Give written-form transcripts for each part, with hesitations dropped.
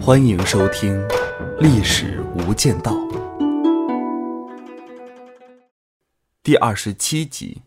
欢迎收听《历史无间道》第27集。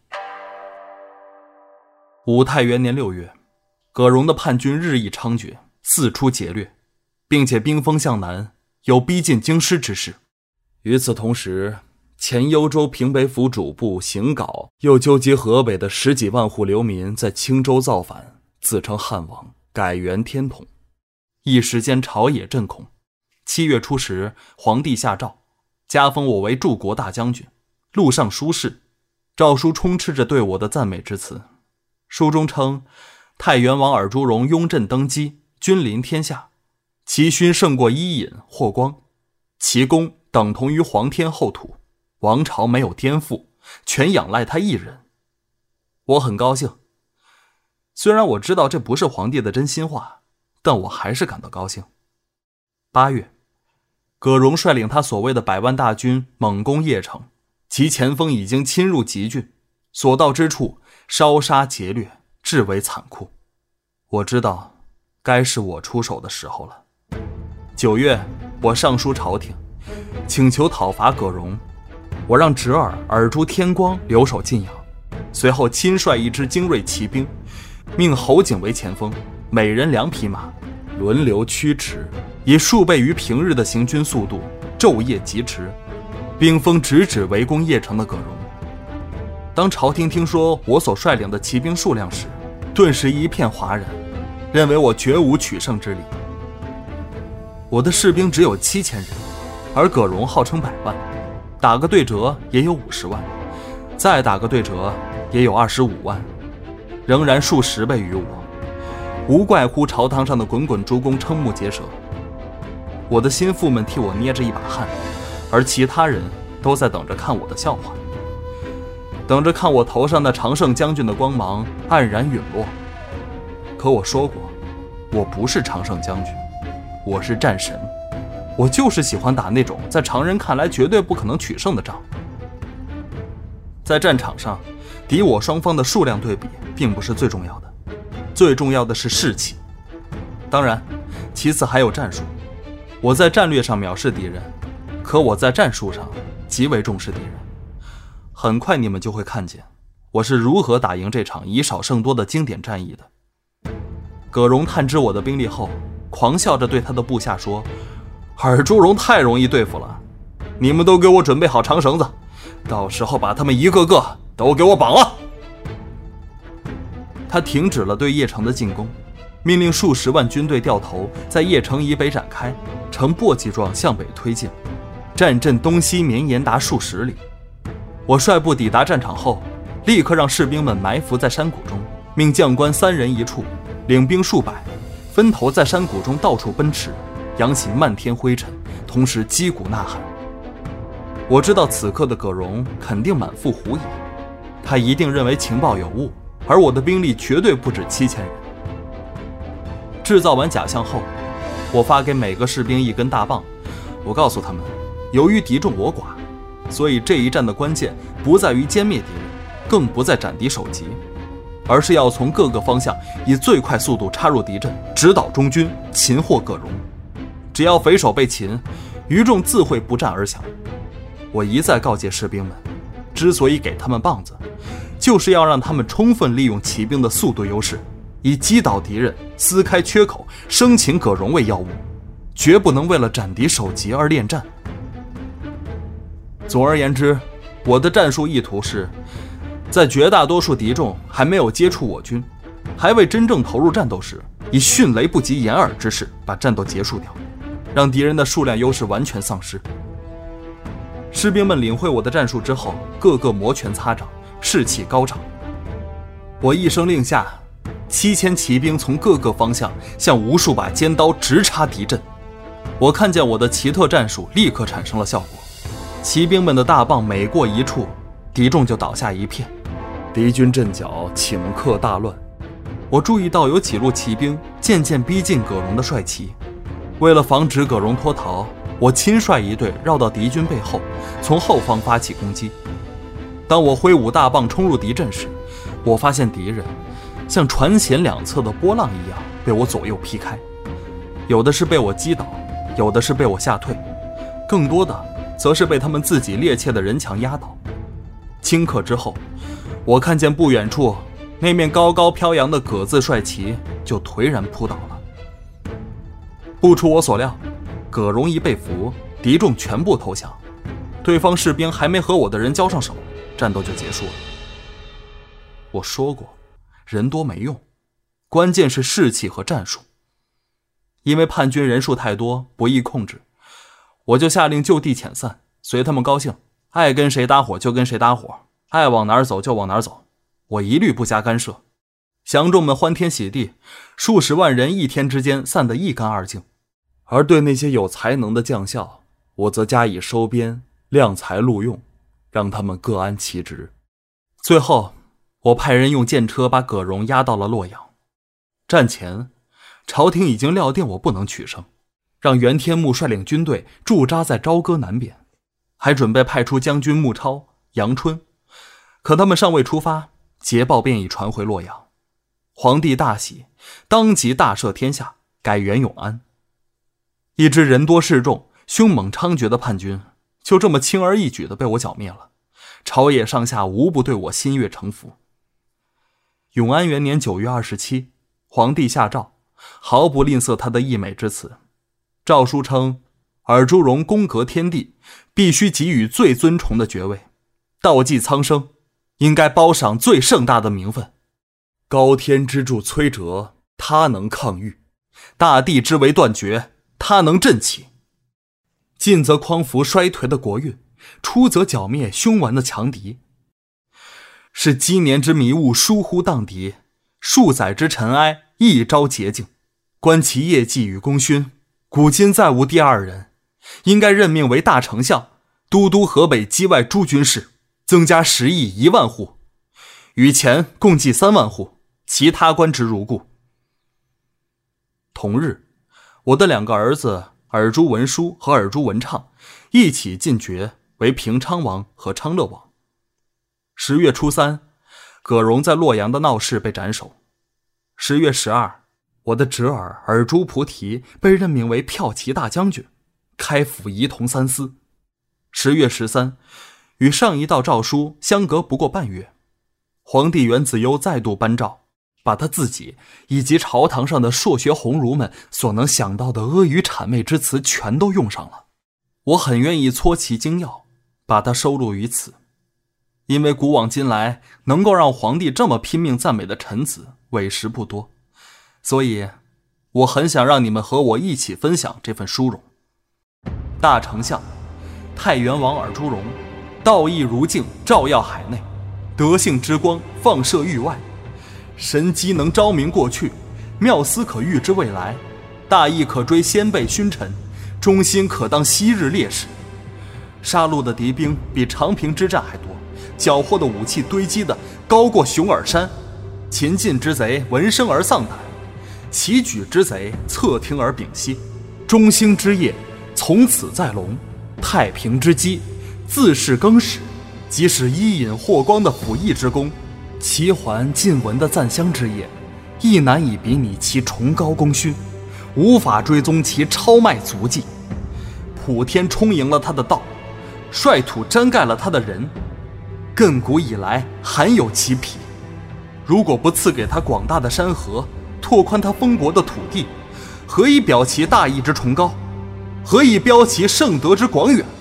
武泰元年6月，葛荣的叛军日益猖獗，四处劫掠，并且兵锋向南，有逼近京师之势。与此同时，前幽州平北府主簿邢镐又纠集河北的10几万户流民在青州造反，自称汉王，改元天统。一时间朝野震恐。7月初时，皇帝下诏，加封我为柱国大将军，录尚书事。诏书充斥着对我的赞美之词。书中称，太原王尔朱荣拥朕登基，君临天下，其勋胜过伊尹、霍光，其功等同于皇天后土，王朝没有颠覆，全仰赖他一人。我很高兴，虽然我知道这不是皇帝的真心话，但我还是感到高兴。8月，葛荣率领他所谓的100万大军猛攻邺城，其前锋已经侵入集郡，所到之处烧杀劫掠，至为残酷。我知道该是我出手的时候了。9月，我上书朝廷，请求讨伐葛荣。我让侄儿尔朱天光留守晋阳，随后亲率一支精锐骑兵，命侯景为前锋，每人2匹马，轮流驱驰，以数倍于平日的行军速度，昼夜疾驰，兵锋直指围攻邺城的葛荣。当朝廷听说我所率领的骑兵数量时，顿时一片哗然，认为我绝无取胜之理。我的士兵只有7000人，而葛荣号称100万，打个对折也有50万，再打个对折也有25万，仍然数10倍于我，无怪乎朝堂上的滚滚诸公瞠目结舌。我的心腹们替我捏着一把汗，而其他人都在等着看我的笑话，等着看我头上的常胜将军的光芒黯然陨落。可我说过，我不是常胜将军，我是战神，我就是喜欢打那种在常人看来绝对不可能取胜的仗。在战场上，敌我双方的数量对比并不是最重要的，最重要的是士气。当然，其次还有战术。我在战略上藐视敌人，可我在战术上极为重视敌人。很快你们就会看见我是如何打赢这场以少胜多的经典战役的。葛荣探知我的兵力后，狂笑着对他的部下说，尔朱荣太容易对付了，你们都给我准备好长绳子，到时候把他们一个个都给我绑了。他停止了对邺城的进攻，命令数10万军队掉头在邺城以北展开，呈簸箕状向北推进，战阵东西绵延达数10里。我率部抵达战场后，立刻让士兵们埋伏在山谷中，命将官3人一处，领兵数百，分头在山谷中到处奔驰，扬起漫天灰尘，同时击鼓呐喊。我知道此刻的葛荣肯定满腹狐疑，他一定认为情报有误，而我的兵力绝对不止7000人。制造完假象后，我发给每个士兵一根大棒，我告诉他们，由于敌众我寡，所以这一战的关键不在于歼灭敌人，更不在斩敌首级，而是要从各个方向以最快速度插入敌阵，直捣中军，擒获葛荣。只要匪首被擒，余众自会不战而降。我一再告诫士兵们，之所以给他们棒子，就是要让他们充分利用骑兵的速度优势，以击倒敌人，撕开缺口，生擒葛荣为要务，绝不能为了斩敌首级而恋战。总而言之，我的战术意图是，在绝大多数敌众还没有接触我军，还未真正投入战斗时，以迅雷不及掩耳之势把战斗结束掉，让敌人的数量优势完全丧失。士兵们领会我的战术之后，个个摩拳擦掌，士气高涨。我一声令下，7000骑兵从各个方向像无数把尖刀直插敌阵。我看见我的奇特战术立刻产生了效果，骑兵们的大棒每过一处，敌众就倒下一片，敌军阵脚顷刻大乱。我注意到有几路骑兵渐渐逼近葛荣的帅旗，为了防止葛荣脱逃，我亲率一队绕到敌军背后，从后方发起攻击。当我挥舞大棒冲入敌阵时，我发现敌人像船舷两侧的波浪一样被我左右劈开， 有的是被我击倒，有的是被我吓退，更多的则是被他们自己趔趄的人墙压倒。顷刻之后，我看见不远处那面高高飘扬的葛字帅旗就颓然扑倒了。不出我所料，葛荣一被俘，敌众全部投降，对方士兵还没和我的人交上手，战斗就结束了。我说过，人多没用，关键是士气和战术。因为叛军人数太多，不易控制，我就下令就地遣散，随他们高兴，爱跟谁搭伙就跟谁搭伙，爱往哪儿走就往哪儿走，我一律不加干涉。降众们欢天喜地，数十万人一天之间散得一干二净。而对那些有才能的将校，我则加以收编，量才录用，让他们各安其职。最后，我派人用舰车把葛荣押到了洛阳。战前，朝廷已经料定我不能取胜，让袁天穆率领军队驻扎在朝歌南边，还准备派出将军穆超、杨春。可他们尚未出发，捷报便已传回洛阳。皇帝大喜，当即大赦天下，改元永安。一支人多势众、凶猛猖獗的叛军，就这么轻而易举地被我剿灭了。朝野上下无不对我心悦诚服。永安元年9月27，皇帝下诏，毫不吝啬他的溢美之词。诏书称，尔朱荣功革天地，必须给予最尊崇的爵位，悼祭苍生，应该褒赏最盛大的名分。高天之柱摧折，他能抗御；大地之为断绝，他能振起。进则匡扶衰颓的国运，出则剿灭凶顽的强敌。是积年之迷雾疏忽荡涤，数载之尘埃一朝洁净。观其业绩与功勋，古今再无第二人，应该任命为大丞相，都督河北畿外诸军事，增加食邑1万户，与前共计3万户，其他官职如故。同日，我的2个儿子尔朱文书和尔朱文畅一起进爵为平昌王和昌乐王。10月初3，葛荣在洛阳的闹事被斩首。10月12，我的侄儿尔朱菩提被任命为骠骑大将军，开府仪同3司。10月13，与上一道诏书相隔不过半月，皇帝元子攸再度颁诏，把他自己以及朝堂上的硕学鸿儒们所能想到的阿谀谄媚之词全都用上了。我很愿意搓其精要，把它收录于此，因为古往今来能够让皇帝这么拼命赞美的臣子委实不多，所以我很想让你们和我一起分享这份殊荣。大丞相太原王尔朱荣，道义如镜，照耀海内，德性之光放射域外，神机能昭明过去，妙思可预知未来，大义可追先辈勋臣，忠心可当昔日烈士。杀戮的敌兵比长平之战还多，缴获的武器堆积的高过熊耳山。秦晋之贼闻声而丧胆，齐举之贼侧听而屏息。中兴之业从此在隆，太平之基自是更始。即使伊尹霍光的辅翼之功，齐桓晋文的赞襄之业，亦难以比拟其崇高功勋，无法追踪其超迈足迹。普天充盈了他的道，率土沾盖了他的人，亘古以来罕有其匹。如果不赐给他广大的山河，拓宽他封国的土地，何以表其大义之崇高？何以标其圣德之广远？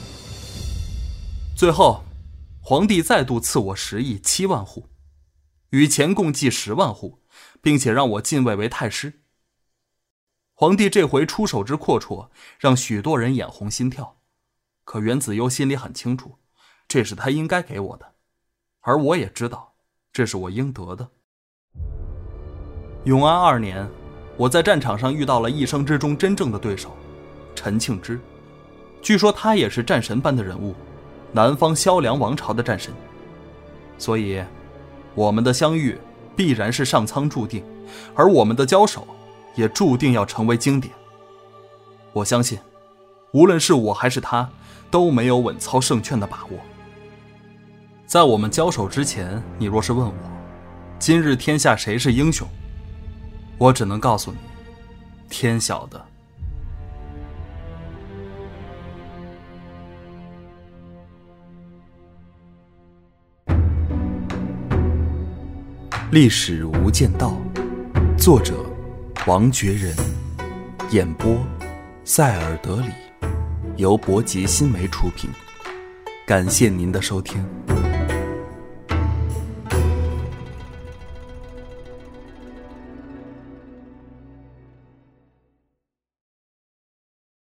最后，皇帝再度赐我食邑7万户，与前共计10万户，并且让我进位为太师。皇帝这回出手之阔绰，让许多人眼红心跳。可元子攸心里很清楚，这是他应该给我的，而我也知道，这是我应得的。永安2年，我在战场上遇到了一生之中真正的对手陈庆之，据说他也是战神般的人物，南方萧梁王朝的战神。所以我们的相遇必然是上苍注定，而我们的交手也注定要成为经典。我相信无论是我还是他，都没有稳操胜券的把握。在我们交手之前，你若是问我今日天下谁是英雄，我只能告诉你， 天晓得。历史无间道，作者王觉仁，演播塞尔德里，由博吉新媒出品。感谢您的收听。